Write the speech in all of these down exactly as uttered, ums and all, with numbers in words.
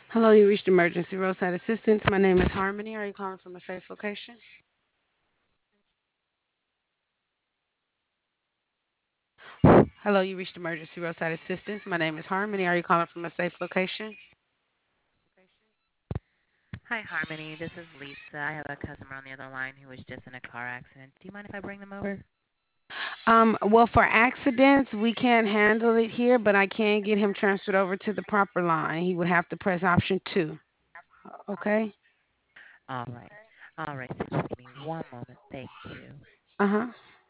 Hello, you reached emergency roadside assistance. My name is Harmony. Are you calling from a safe location? Hello, you reached emergency roadside assistance. My name is Harmony. Are you calling from a safe location? Hi, Harmony. This is Lisa. I have a customer on the other line who was just in a car accident. Do you mind if I bring them over? Um, well, for accidents, we can't handle it here, but I can get him transferred over to the proper line. He would have to press option two. Okay? All right. All right. So just give me one moment. Thank you. Uh huh.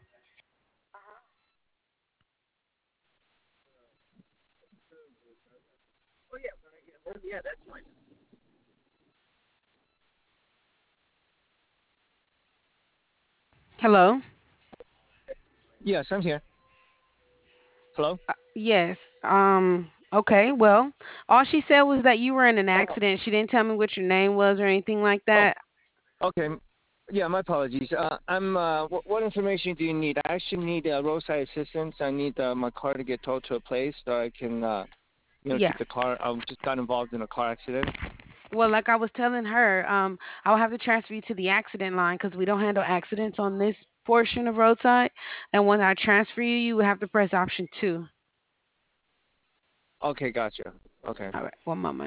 Hello? Yes, I'm here. Hello? Yes. Um, okay. Well, all she said was that you were in an accident. She didn't tell me what your name was or anything like Oh, that. okay. m- Yeah, my apologies. Uh, I'm. Uh, what, what information do you need? I actually need uh, roadside assistance. I need uh, my car to get towed to a place so I can, uh, you know, Yeah. keep the car. I just got involved in a car accident. Well, like I was telling her, um, I'll have to transfer you to the accident line because we don't handle accidents on this portion of roadside. And when I transfer you, you would have to press option two. Okay, gotcha. Okay. All right, one moment.